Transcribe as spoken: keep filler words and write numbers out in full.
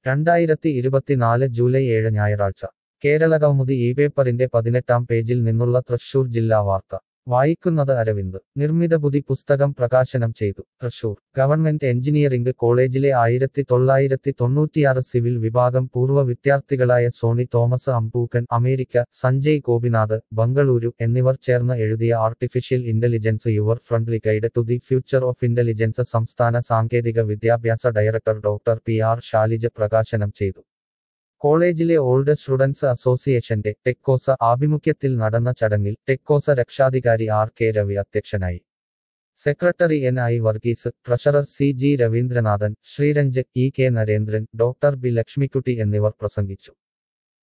രണ്ടായിരത്തി ഇരുപത്തിനാല് ജൂലൈ ഏഴ് ഞായറാഴ്ച കേരളകൗമുദി ഈ പേപ്പറിന്റെ പതിനെട്ടാം പേജിൽ നിന്നുള്ള തൃശൂർ ജില്ലാ വാർത്ത വായിക്കുന്നത് അരവിന്ദ് നിർമ്മിതബുദ്ധി പുസ്തകം പ്രകാശനം ചെയ്തു. തൃശൂർ ഗവൺമെന്റ് എഞ്ചിനീയറിംഗ് കോളേജിലെ ആയിരത്തി തൊള്ളായിരത്തി തൊണ്ണൂറ്റിയാറ് സിവിൽ വിഭാഗം പൂർവ്വ വിദ്യാർത്ഥികളായ സോണി തോമസ് അമ്പൂക്കൻ, അമേരിക്ക, സഞ്ജയ് ഗോപിനാഥ്, ബംഗളൂരു എന്നിവർ ചേർന്ന് എഴുതിയ artificial intelligence your friendly guide to the future of intelligence സംസ്ഥാന സാങ്കേതിക വിദ്യാഭ്യാസ director doctor P R Shalija പ്രകാശനം ചെയ്തു. കോളേജിലെ ഓൾഡ് സ്റ്റുഡൻസ് അസോസിയേഷന്റെ ടെക്കോസ ആഭിമുഖ്യത്തിൽ നടന്ന ചടങ്ങിൽ ടെക്കോസ രക്ഷാധികാരി ആർ കെ രവി അധ്യക്ഷനായി. Secretary N I Varghese, treasurer C G Raveendranathan, Sreeranj, E K Narendran, doctor B Lakshmikutty എന്നിവർ പ്രസംഗിച്ചു.